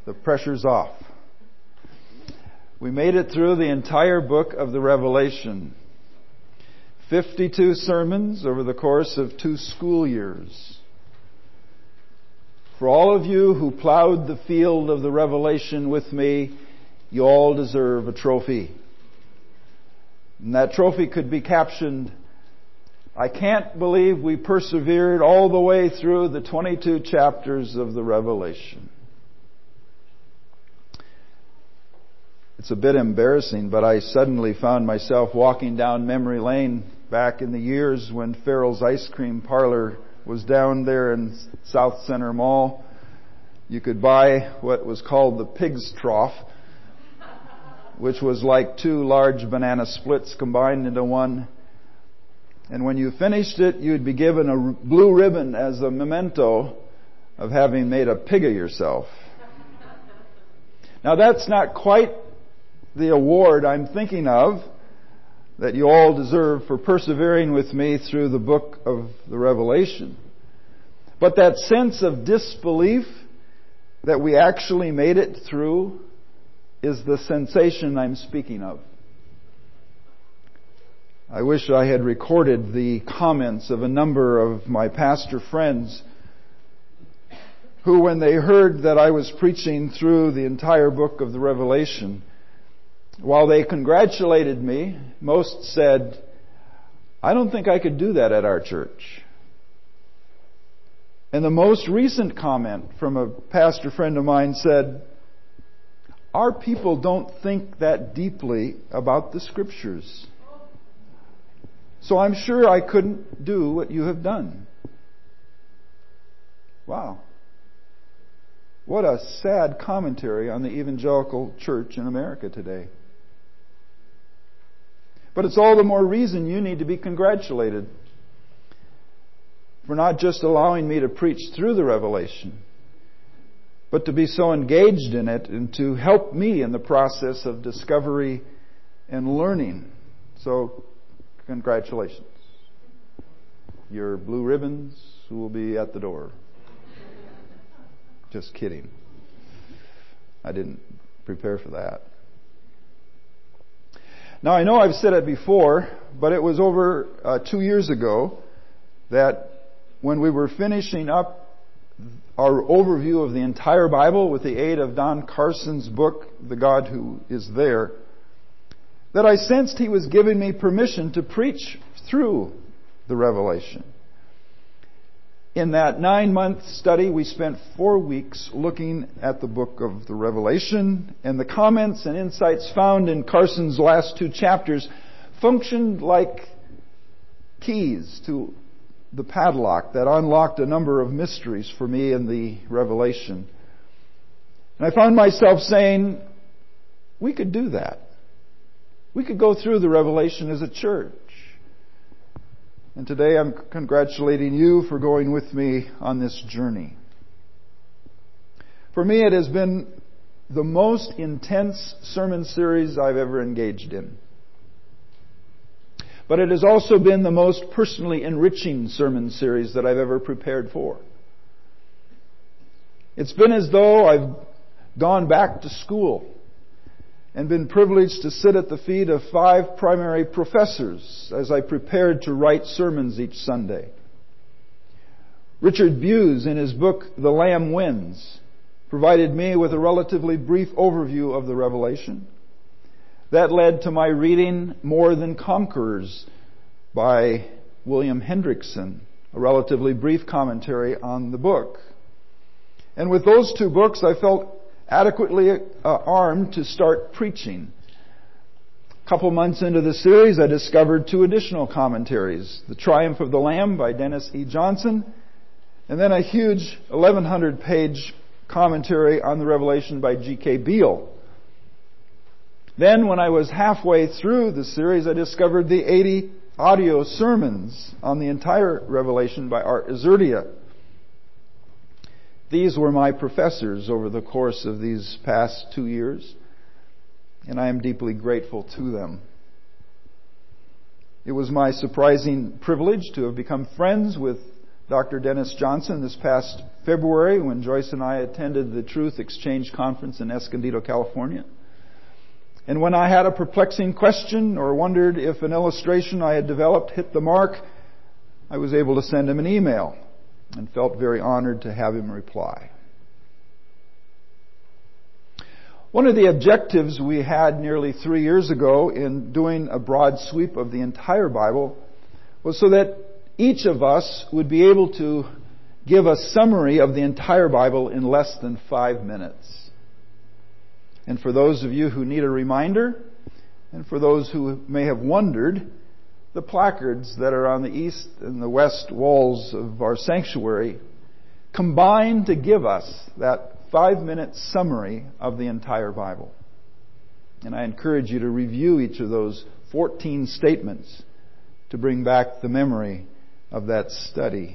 The pressure's off. We made it through the entire book of the Revelation. 52 sermons over the course of 2 school years. For all of you who plowed the field of the Revelation with me, you all deserve a trophy. And that trophy could be captioned, "I can't believe we persevered all the way through the 22 chapters of the Revelation." It's a bit embarrassing, but I suddenly found myself walking down memory lane back in the years when Farrell's Ice Cream Parlor was down there in South Center Mall. You could buy what was called the pig's trough, which was like 2 large banana splits combined into one. And when you finished it, you'd be given a blue ribbon as a memento of having made a pig of yourself. Now that's not quite the award I'm thinking of that you all deserve for persevering with me through the book of the Revelation. But that sense of disbelief that we actually made it through is the sensation I'm speaking of. I wish I had recorded the comments of a number of my pastor friends who, when they heard that I was preaching through the entire book of the Revelation, while they congratulated me, most said, "I don't think I could do that at our church." And the most recent comment from a pastor friend of mine said, "Our people don't think that deeply about the Scriptures. So I'm sure I couldn't do what you have done." Wow. What a sad commentary on the evangelical church in America today. But it's all the more reason you need to be congratulated for not just allowing me to preach through the Revelation, but to be so engaged in it and to help me in the process of discovery and learning. So, congratulations. Your blue ribbons will be at the door. Just kidding. I didn't prepare for that. Now, I know I've said it before, but it was over 2 years ago that when we were finishing up our overview of the entire Bible with the aid of Don Carson's book, The God Who Is There, that I sensed he was giving me permission to preach through the Revelation. In that 9-month study, we spent 4 weeks looking at the book of the Revelation, and the comments and insights found in Carson's last 2 chapters functioned like keys to the padlock that unlocked a number of mysteries for me in the Revelation. And I found myself saying, we could do that. We could go through the Revelation as a church. And today I'm congratulating you for going with me on this journey. For me, it has been the most intense sermon series I've ever engaged in. But it has also been the most personally enriching sermon series that I've ever prepared for. It's been as though I've gone back to school and been privileged to sit at the feet of 5 primary professors as I prepared to write sermons each Sunday. Richard Buse, in his book, The Lamb Wins, provided me with a relatively brief overview of the Revelation. That led to my reading More Than Conquerors by William Hendrickson, a relatively brief commentary on the book. And with those 2 books, I felt adequately armed to start preaching. A couple months into the series, I discovered 2 additional commentaries. The Triumph of the Lamb by Dennis E. Johnson, and then a huge 1,100-page commentary on the Revelation by G.K. Beale. Then, when I was halfway through the series, I discovered the 80 audio sermons on the entire Revelation by Art Azurdia. These were my professors over the course of these past 2 years, and I am deeply grateful to them. It was my surprising privilege to have become friends with Dr. Dennis Johnson this past February when Joyce and I attended the Truth Exchange Conference in Escondido, California. And when I had a perplexing question or wondered if an illustration I had developed hit the mark, I was able to send him an email and felt very honored to have him reply. One of the objectives we had nearly 3 years ago in doing a broad sweep of the entire Bible was so that each of us would be able to give a summary of the entire Bible in less than 5 minutes. And for those of you who need a reminder, and for those who may have wondered, the placards that are on the east and the west walls of our sanctuary combine to give us that 5-minute summary of the entire Bible. And I encourage you to review each of those 14 statements to bring back the memory of that study.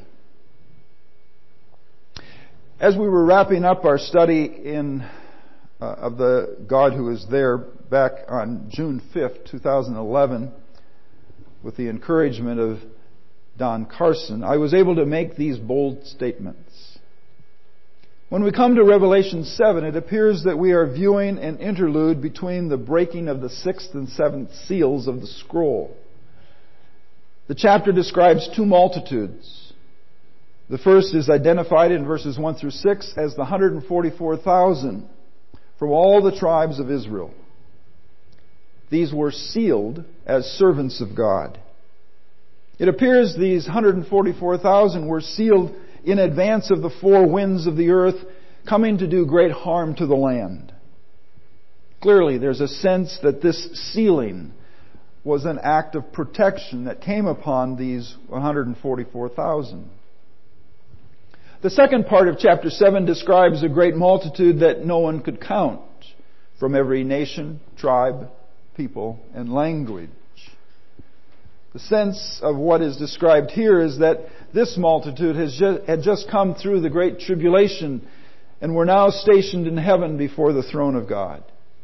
As we were wrapping up our study of the God Who Is There back on June 5th, 2011, with the encouragement of Don Carson, I was able to make these bold statements. When we come to Revelation 7, it appears that we are viewing an interlude between the breaking of the 6th and 7th seals of the scroll. The chapter describes two multitudes. The first is identified in verses 1 through 6 as the 144,000 from all the tribes of Israel. These were sealed as servants of God. It appears these 144,000 were sealed in advance of the four winds of the earth coming to do great harm to the land. Clearly, there's a sense that this sealing was an act of protection that came upon these 144,000. The second part of chapter 7 describes a great multitude that no one could count from every nation, tribe, people, and language. The sense of what is described here is that this multitude had just come through the great tribulation and were now stationed in heaven before the throne of God.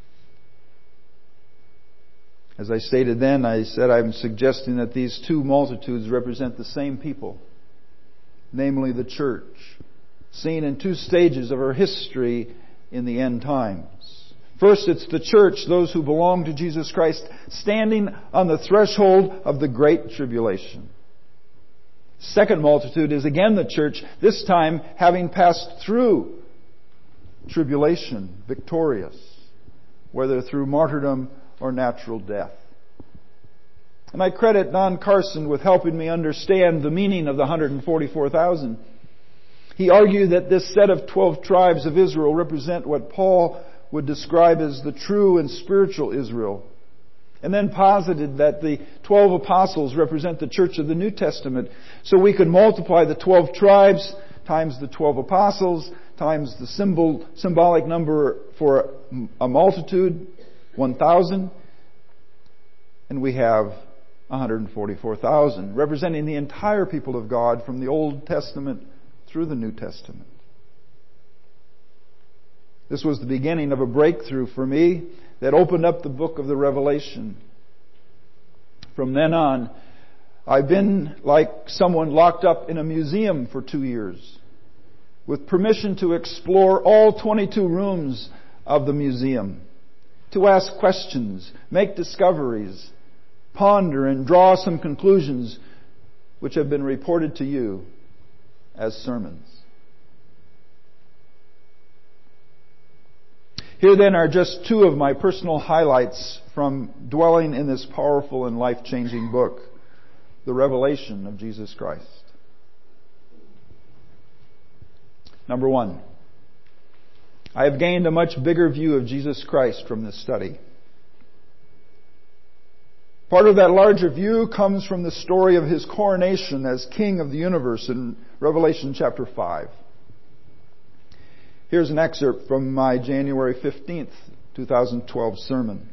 As I stated then, I said I'm suggesting that these two multitudes represent the same people, namely the church, seen in two stages of her history in the end times. First, it's the church, those who belong to Jesus Christ, standing on the threshold of the great tribulation. Second multitude is again the church, this time having passed through tribulation, victorious, whether through martyrdom or natural death. And I credit Don Carson with helping me understand the meaning of the 144,000. He argued that this set of 12 tribes of Israel represent what Paul would describe as the true and spiritual Israel. And then posited that the 12 apostles represent the church of the New Testament. So we could multiply the 12 tribes times the 12 apostles times the symbolic number for a multitude, 1,000. And we have 144,000, representing the entire people of God from the Old Testament through the New Testament. This was the beginning of a breakthrough for me that opened up the book of the Revelation. From then on, I've been like someone locked up in a museum for 2 years, with permission to explore all 22 rooms of the museum, to ask questions, make discoveries, ponder and draw some conclusions which have been reported to you as sermons. Here then are just two of my personal highlights from dwelling in this powerful and life-changing book, the Revelation of Jesus Christ. Number one, I have gained a much bigger view of Jesus Christ from this study. Part of that larger view comes from the story of His coronation as King of the universe in Revelation chapter 5. Here's an excerpt from my January 15th, 2012 sermon.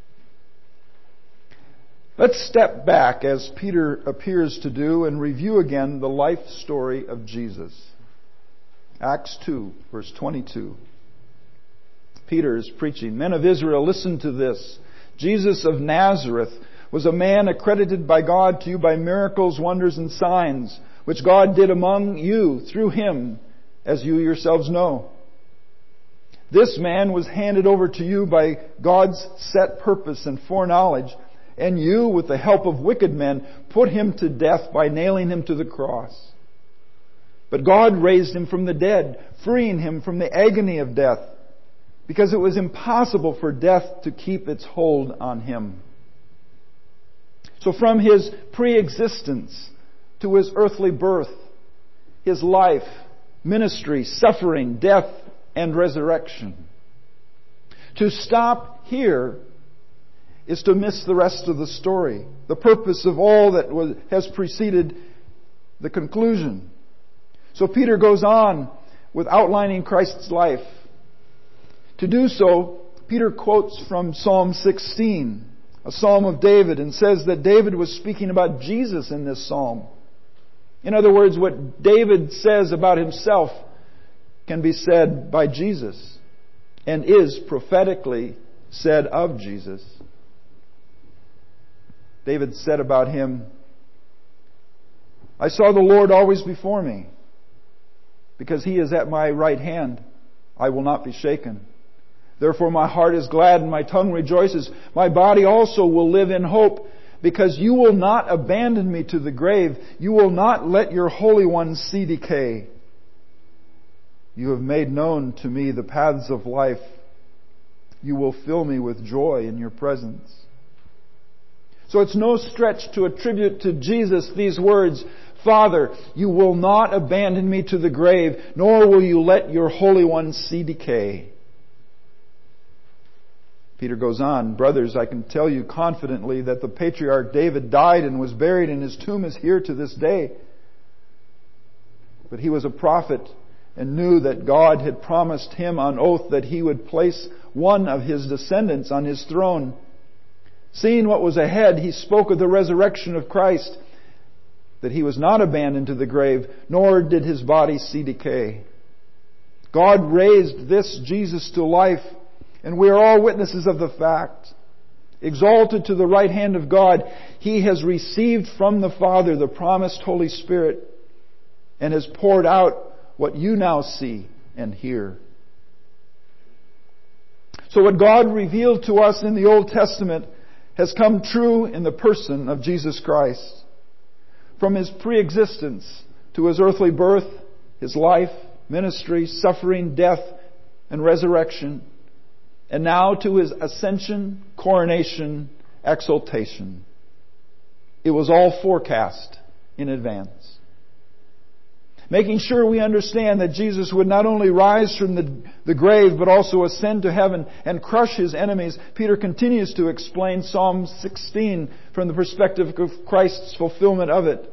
Let's step back, as Peter appears to do, and review again the life story of Jesus. Acts 2, verse 22. Peter is preaching. Men of Israel, listen to this. Jesus of Nazareth was a man accredited by God to you by miracles, wonders, and signs, which God did among you through Him, as you yourselves know. This man was handed over to you by God's set purpose and foreknowledge, and you, with the help of wicked men, put Him to death by nailing Him to the cross. But God raised Him from the dead, freeing Him from the agony of death, because it was impossible for death to keep its hold on Him. So from His pre-existence to His earthly birth, His life, ministry, suffering, death, and resurrection. To stop here is to miss the rest of the story, the purpose of all that has preceded the conclusion. So Peter goes on with outlining Christ's life. To do so, Peter quotes from Psalm 16, a psalm of David, and says that David was speaking about Jesus in this psalm. In other words, what David says about himself can be said by Jesus and is prophetically said of Jesus. David said about Him, I saw the Lord always before me. Because He is at my right hand, I will not be shaken. Therefore my heart is glad and my tongue rejoices. My body also will live in hope, because you will not abandon me to the grave. You will not let your Holy One see decay. You have made known to me the paths of life. You will fill me with joy in your presence. So it's no stretch to attribute to Jesus these words, Father, you will not abandon me to the grave, nor will you let your Holy One see decay. Peter goes on, brothers, I can tell you confidently that the patriarch David died and was buried, and his tomb is here to this day. But he was a prophet and knew that God had promised him on oath that He would place one of his descendants on His throne. Seeing what was ahead, he spoke of the resurrection of Christ, that He was not abandoned to the grave, nor did His body see decay. God raised this Jesus to life, and we are all witnesses of the fact. Exalted to the right hand of God, He has received from the Father the promised Holy Spirit, and has poured out what you now see and hear. So what God revealed to us in the Old Testament has come true in the person of Jesus Christ. From His pre-existence to His earthly birth, His life, ministry, suffering, death, and resurrection, and now to His ascension, coronation, exaltation. It was all forecast in advance. Making sure we understand that Jesus would not only rise from the grave, but also ascend to heaven and crush His enemies, Peter continues to explain Psalm 16 from the perspective of Christ's fulfillment of it.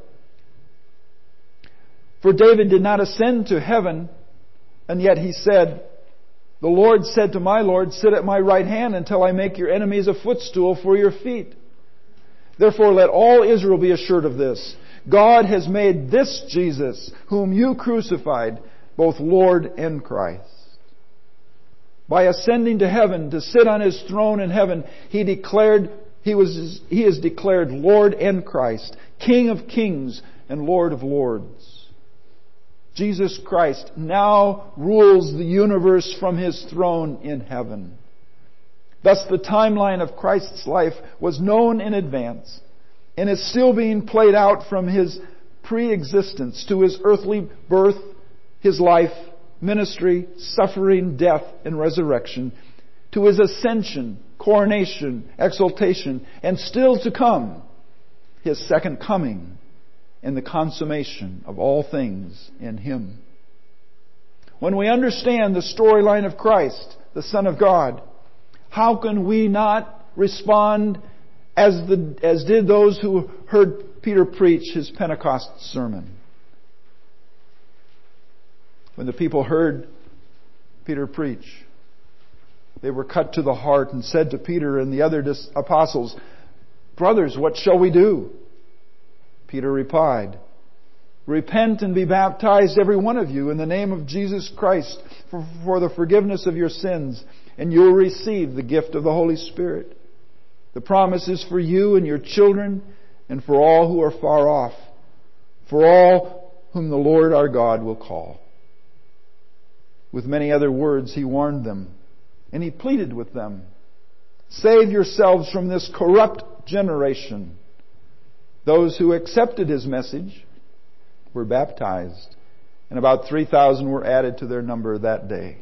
For David did not ascend to heaven, and yet he said, the Lord said to my Lord, sit at my right hand until I make your enemies a footstool for your feet. Therefore let all Israel be assured of this. God has made this Jesus, whom you crucified, both Lord and Christ. By ascending to heaven to sit on His throne in heaven, He is declared Lord and Christ, King of kings and Lord of lords. Jesus Christ now rules the universe from His throne in heaven. Thus the timeline of Christ's life was known in advance, and is still being played out from His pre-existence to His earthly birth, His life, ministry, suffering, death, and resurrection, to His ascension, coronation, exaltation, and still to come, His second coming, and the consummation of all things in Him. When we understand the storyline of Christ, the Son of God, how can we not respond as did those who heard Peter preach his Pentecost sermon? When the people heard Peter preach, they were cut to the heart and said to Peter and the other apostles, brothers, what shall we do? Peter replied, repent and be baptized every one of you in the name of Jesus Christ for the forgiveness of your sins, and you will receive the gift of the Holy Spirit. The promise is for you and your children and for all who are far off, for all whom the Lord our God will call." With many other words, He warned them, and He pleaded with them, "Save yourselves from this corrupt generation." Those who accepted His message were baptized, and about 3,000 were added to their number that day.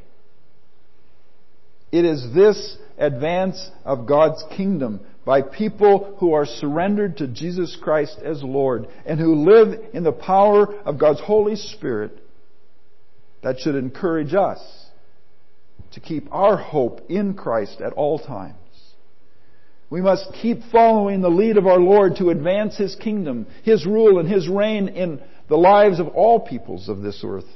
It is this advance of God's kingdom by people who are surrendered to Jesus Christ as Lord and who live in the power of God's Holy Spirit that should encourage us to keep our hope in Christ at all times. We must keep following the lead of our Lord to advance His kingdom, His rule, and His reign in the lives of all peoples of this earth.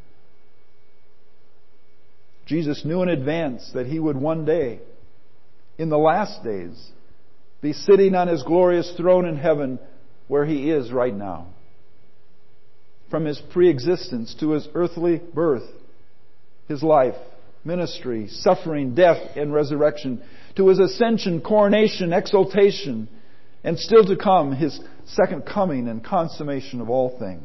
Jesus knew in advance that He would one day, in the last days, be sitting on His glorious throne in heaven where He is right now. From His pre-existence to His earthly birth, His life, ministry, suffering, death, and resurrection, to His ascension, coronation, exaltation, and still to come, His second coming and consummation of all things.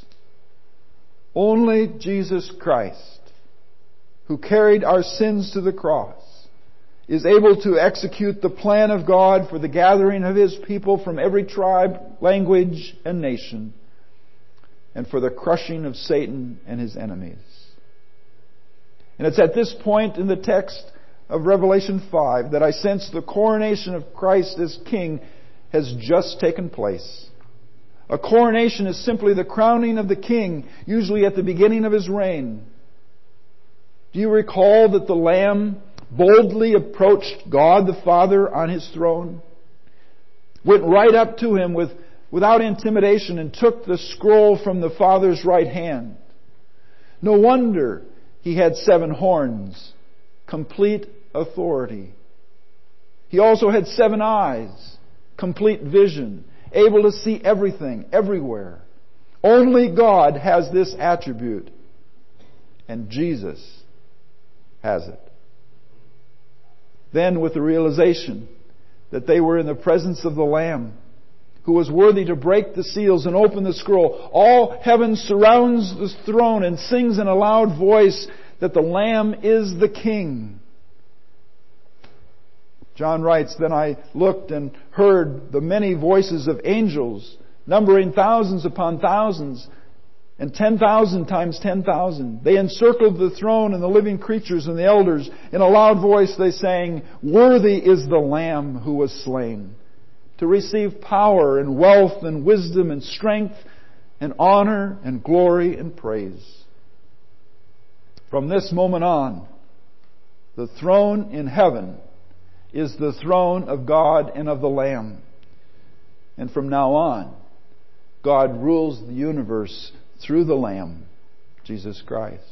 Only Jesus Christ, who carried our sins to the cross, is able to execute the plan of God for the gathering of His people from every tribe, language, and nation, and for the crushing of Satan and his enemies. And it's at this point in the text of Revelation 5 that I sense the coronation of Christ as King has just taken place. A coronation is simply the crowning of the king, usually at the beginning of his reign. Do you recall that the Lamb boldly approached God the Father on His throne? Went right up to Him without intimidation and took the scroll from the Father's right hand. No wonder He had 7 horns, complete authority. He also had 7 eyes, complete vision, able to see everything, everywhere. Only God has this attribute, and Jesus has it. Then, with the realization that they were in the presence of the Lamb, who was worthy to break the seals and open the scroll, all heaven surrounds the throne and sings in a loud voice that the Lamb is the King. John writes, "Then I looked and heard the many voices of angels, numbering thousands upon thousands, and 10,000 times 10,000. They encircled the throne and the living creatures and the elders. In a loud voice they sang, 'Worthy is the Lamb who was slain, to receive power and wealth and wisdom and strength and honor and glory and praise.'" From this moment on, the throne in heaven is the throne of God and of the Lamb. And from now on, God rules the universe through the Lamb, Jesus Christ.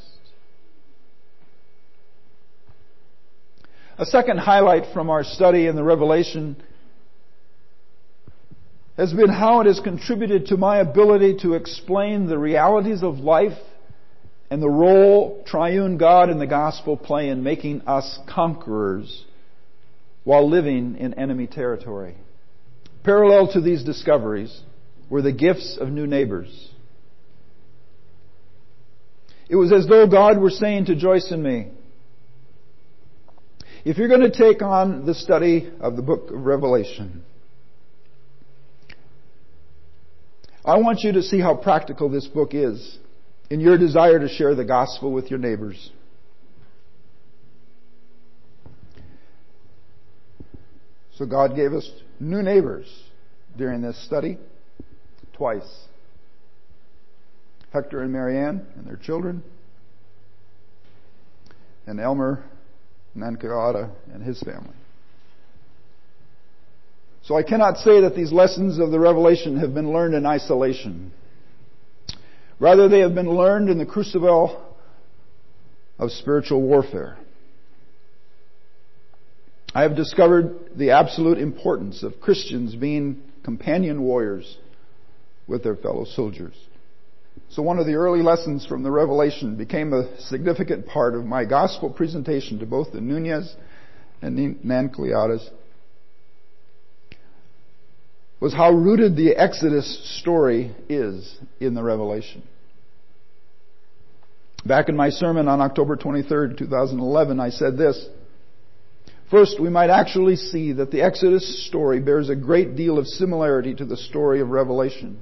A second highlight from our study in the Revelation has been how it has contributed to my ability to explain the realities of life and the role triune God and the gospel play in making us conquerors while living in enemy territory. Parallel to these discoveries were the gifts of new neighbors. It was as though God were saying to Joyce and me, if you're going to take on the study of the book of Revelation, I want you to see how practical this book is in your desire to share the gospel with your neighbors. So God gave us new neighbors during this study, twice. Hector and Marianne and their children, and Elmer Nankaata and his family. So I cannot say that these lessons of the Revelation have been learned in isolation. Rather, they have been learned in the crucible of spiritual warfare. I have discovered the absolute importance of Christians being companion warriors with their fellow soldiers. So one of the early lessons from the Revelation became a significant part of my gospel presentation to both the Nunez and Nankliatas, was how rooted the Exodus story is in the Revelation. Back in my sermon on October 23rd, 2011, I said this: first, we might actually see that the Exodus story bears a great deal of similarity to the story of Revelation.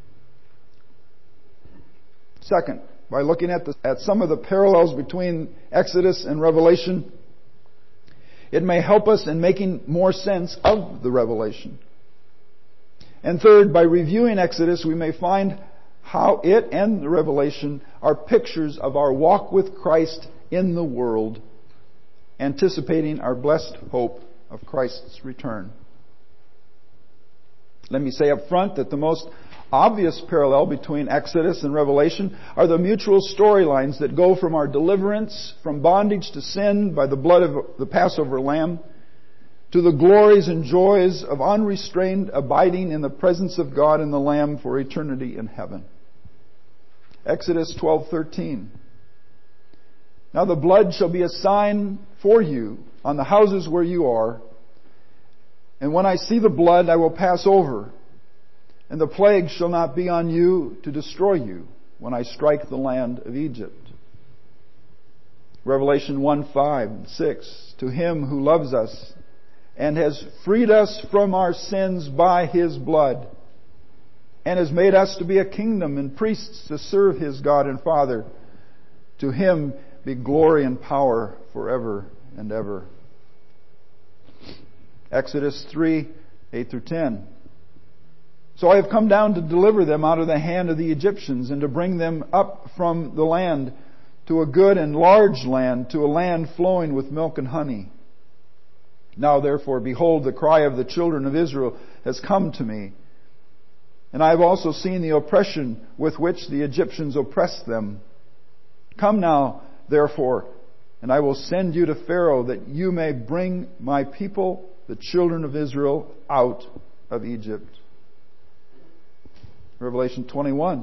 Second, by looking at some of the parallels between Exodus and Revelation, it may help us in making more sense of the Revelation. And third, by reviewing Exodus, we may find how it and the Revelation are pictures of our walk with Christ in the world, anticipating our blessed hope of Christ's return. Let me say up front that the most obvious parallel between Exodus and Revelation are the mutual storylines that go from our deliverance from bondage to sin by the blood of the Passover lamb to the glories and joys of unrestrained abiding in the presence of God and the Lamb for eternity in heaven. Exodus 12:13. Now the blood shall be a sign for you on the houses where you are, and when I see the blood I will pass over, and the plague shall not be on you to destroy you when I strike the land of Egypt. Revelation 1:5-6. To him who loves us and has freed us from our sins by His blood, and has made us to be a kingdom and priests to serve His God and Father, to Him be glory and power forever and ever. Exodus 3:8-10. So I have come down to deliver them out of the hand of the Egyptians, and to bring them up from the land to a good and large land, to a land flowing with milk and honey. Now therefore, behold, the cry of the children of Israel has come to me, and I have also seen the oppression with which the Egyptians oppress them. Come now, therefore, and I will send you to Pharaoh, that you may bring my people, the children of Israel, out of Egypt. Revelation 21.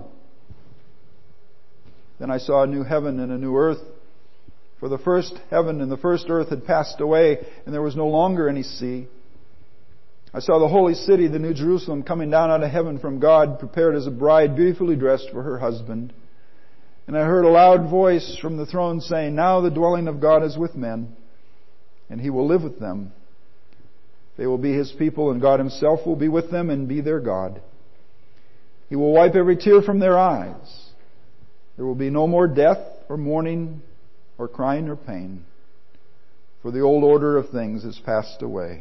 Then I saw a new heaven and a new earth, for the first heaven and the first earth had passed away, and there was no longer any sea. I saw the holy city, the New Jerusalem, coming down out of heaven from God, prepared as a bride beautifully dressed for her husband. And I heard a loud voice from the throne saying, Now the dwelling of God is with men, and He will live with them. They will be His people, and God Himself will be with them and be their God. He will wipe every tear from their eyes. There will be no more death or mourning or crying or pain, for the old order of things has passed away.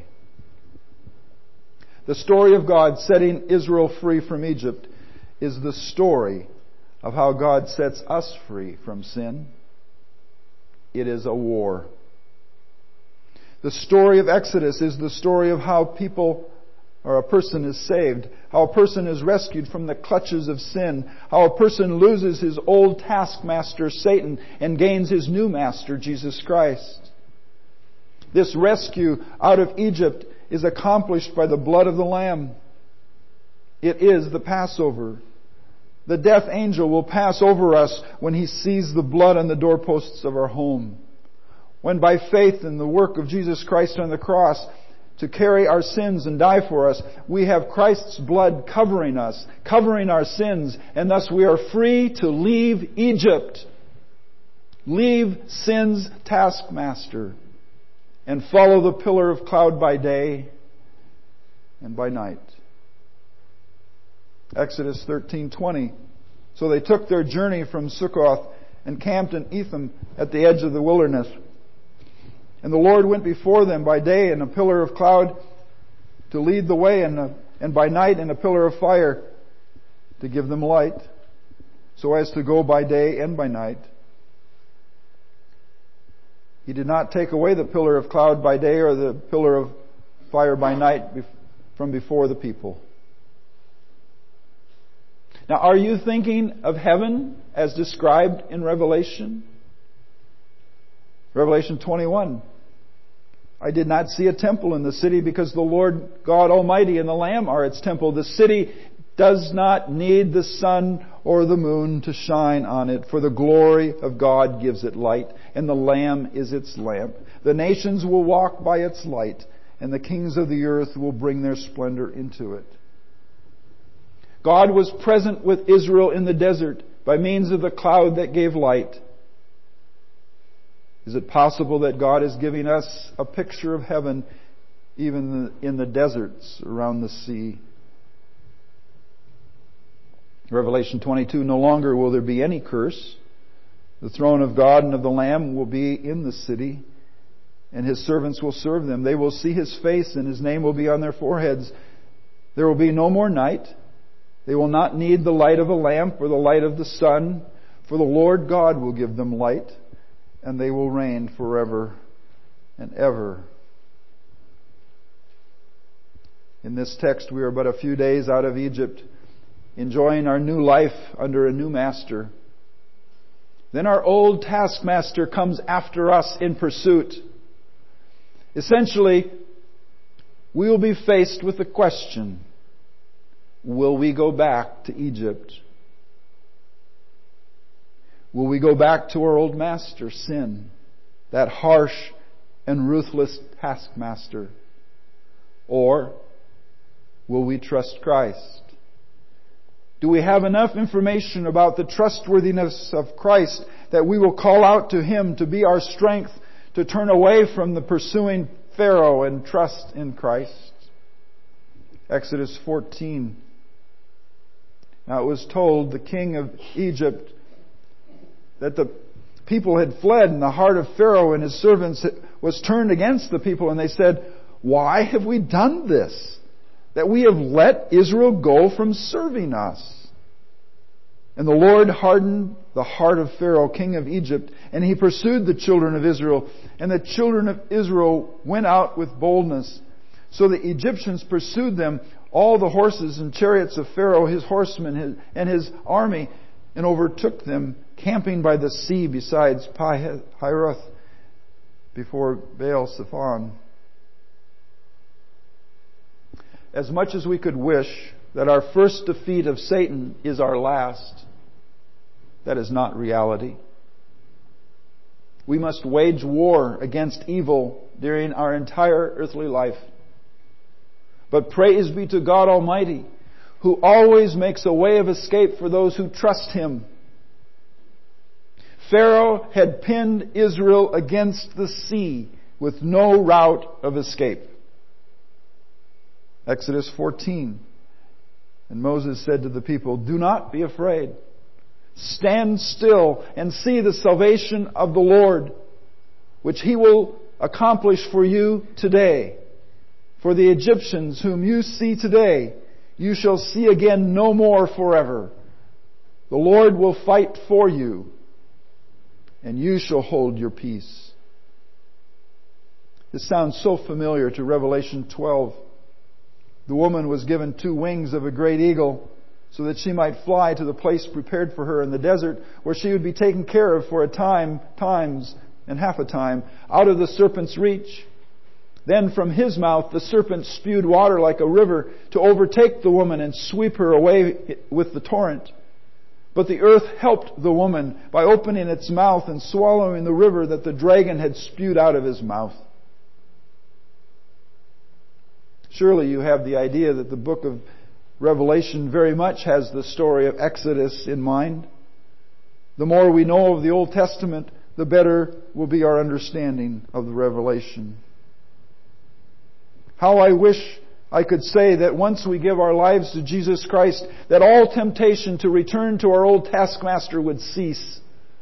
The story of God setting Israel free from Egypt is the story of how God sets us free from sin. It is a war. The story of Exodus is the story of how a person is saved, how a person is rescued from the clutches of sin, how a person loses his old taskmaster, Satan, and gains his new master, Jesus Christ. This rescue out of Egypt is accomplished by the blood of the Lamb. It is the Passover. The death angel will pass over us when he sees the blood on the doorposts of our home. When by faith in the work of Jesus Christ on the cross to carry our sins and die for us, we have Christ's blood covering us, covering our sins, and thus we are free to leave Egypt, leave sin's taskmaster, and follow the pillar of cloud by day and by night. Exodus 13:20. So they took their journey from Sukkoth and camped in Etham at the edge of the wilderness. And the Lord went before them by day in a pillar of cloud to lead the way, and by night in a pillar of fire to give them light, so as to go by day and by night. He did not take away the pillar of cloud by day or the pillar of fire by night from before the people. Now, are you thinking of heaven as described in Revelation? Revelation 21. I did not see a temple in the city because the Lord God Almighty and the Lamb are its temple. The city does not need the sun or the moon to shine on it, for the glory of God gives it light, and the Lamb is its lamp. The nations will walk by its light, and the kings of the earth will bring their splendor into it. God was present with Israel in the desert by means of the cloud that gave light. Is it possible that God is giving us a picture of heaven even in the deserts around the sea? Revelation 22, no longer will there be any curse. The throne of God and of the Lamb will be in the city, and His servants will serve them. They will see His face, and His name will be on their foreheads. There will be no more night. They will not need the light of a lamp or the light of the sun, for the Lord God will give them light, and they will reign forever and ever. In this text, we are but a few days out of Egypt, enjoying our new life under a new master. Then our old taskmaster comes after us in pursuit. Essentially, we will be faced with the question, will we go back to Egypt? Will we go back to our old master, sin, that harsh and ruthless taskmaster? Or will we trust Christ? Do we have enough information about the trustworthiness of Christ that we will call out to Him to be our strength, to turn away from the pursuing Pharaoh and trust in Christ? Exodus 14. Now it was told the king of Egypt that the people had fled, and the heart of Pharaoh and his servants was turned against the people, and they said, "Why have we done this, that we have let Israel go from serving us?" And the Lord hardened the heart of Pharaoh, king of Egypt, and he pursued the children of Israel. And the children of Israel went out with boldness. So the Egyptians pursued them, all the horses and chariots of Pharaoh, his horsemen, and his army, and overtook them, camping by the sea besides Pi-hahiroth, before Baal-zephon. As much as we could wish that our first defeat of Satan is our last, that is not reality. We must wage war against evil during our entire earthly life. But praise be to God Almighty, who always makes a way of escape for those who trust Him. Pharaoh had pinned Israel against the sea with no route of escape. Exodus 14. And Moses said to the people, "Do not be afraid. Stand still and see the salvation of the Lord, which He will accomplish for you today. For the Egyptians whom you see today, you shall see again no more forever. The Lord will fight for you, and you shall hold your peace." This sounds so familiar to Revelation 12. The woman was given 2 wings of a great eagle so that she might fly to the place prepared for her in the desert, where she would be taken care of for a time, times, and half a time, out of the serpent's reach. Then from his mouth the serpent spewed water like a river to overtake the woman and sweep her away with the torrent. But the earth helped the woman by opening its mouth and swallowing the river that the dragon had spewed out of his mouth. Surely you have the idea that the book of Revelation very much has the story of Exodus in mind. The more we know of the Old Testament, the better will be our understanding of the Revelation. How I wish I could say that once we give our lives to Jesus Christ, that all temptation to return to our old taskmaster would cease.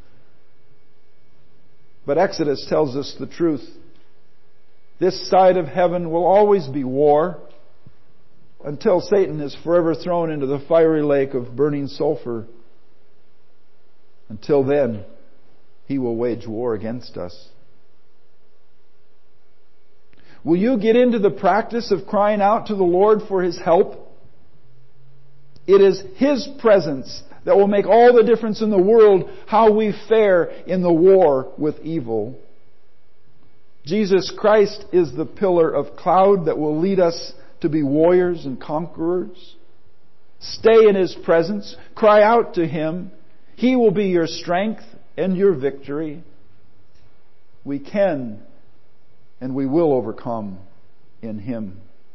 But Exodus tells us the truth. This side of heaven will always be war until Satan is forever thrown into the fiery lake of burning sulfur. Until then, he will wage war against us. Will you get into the practice of crying out to the Lord for His help? It is His presence that will make all the difference in the world how we fare in the war with evil. Jesus Christ is the pillar of cloud that will lead us to be warriors and conquerors. Stay in His presence. Cry out to Him. He will be your strength and your victory. We can and we will overcome in Him.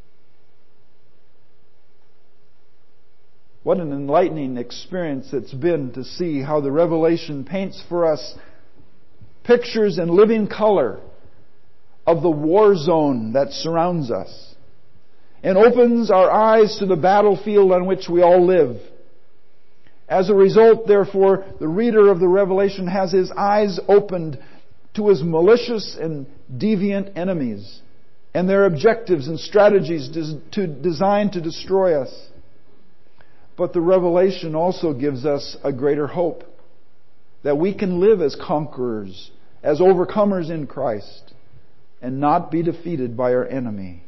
What an enlightening experience it's been to see how the Revelation paints for us pictures in living color of the war zone that surrounds us, and opens our eyes to the battlefield on which we all live. As a result, therefore, the reader of the Revelation has his eyes opened to his malicious and deviant enemies and their objectives and strategies designed to destroy us. But the Revelation also gives us a greater hope that we can live as conquerors, as overcomers in Christ, and not be defeated by our enemy.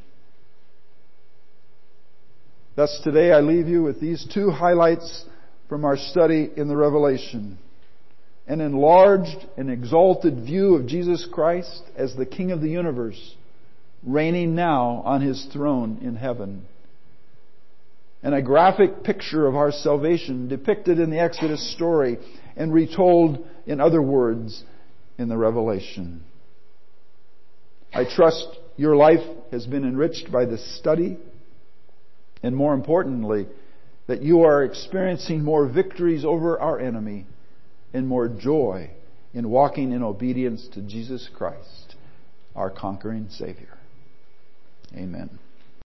Thus today I leave you with these two highlights from our study in the Revelation. An enlarged and exalted view of Jesus Christ as the King of the universe, reigning now on His throne in heaven. And a graphic picture of our salvation depicted in the Exodus story and retold in other words in the Revelation. I trust your life has been enriched by this study, and more importantly, that you are experiencing more victories over our enemy and more joy in walking in obedience to Jesus Christ, our conquering Savior. Amen.